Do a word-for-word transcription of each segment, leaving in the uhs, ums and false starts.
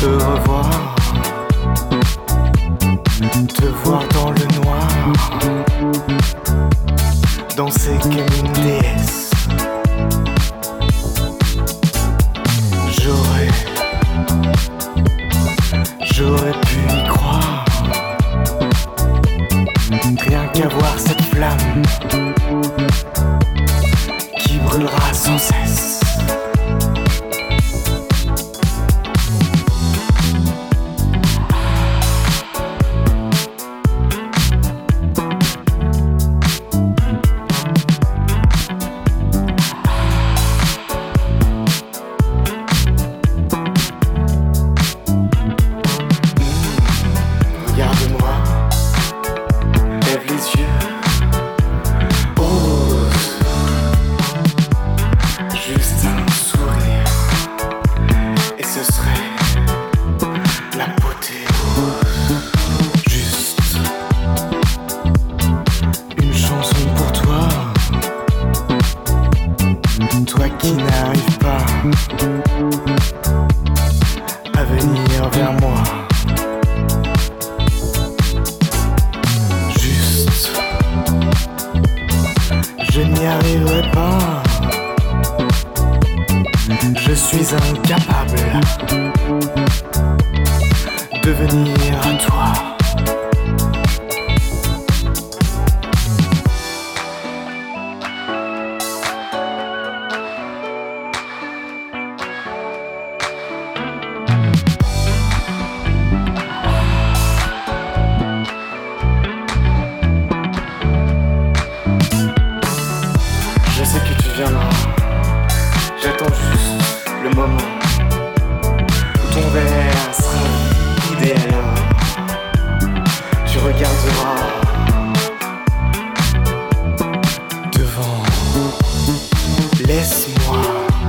te revoir, te voir dans le noir, danser comme une déesse. J'aurais, j'aurais pu y croire, rien qu'à voir cette flamme qui brûlera sans cesse. Toi qui n'arrives pas à venir vers moi, juste, je n'y arriverai pas. Je suis incapable de venir à toi. Je sais que tu viendras, j'attends juste le moment où ton verre sera vide et alors tu regarderas devant. Laisse-moi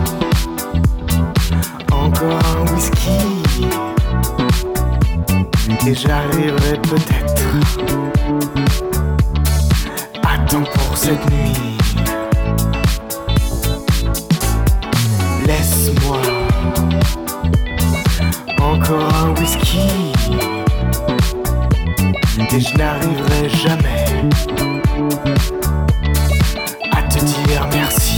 encore un whisky et j'arriverai peut-être à temps pour cette nuit. Laisse-moi encore un whisky et je n'arriverai jamais à te dire merci.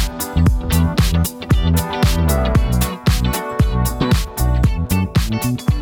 Thank you.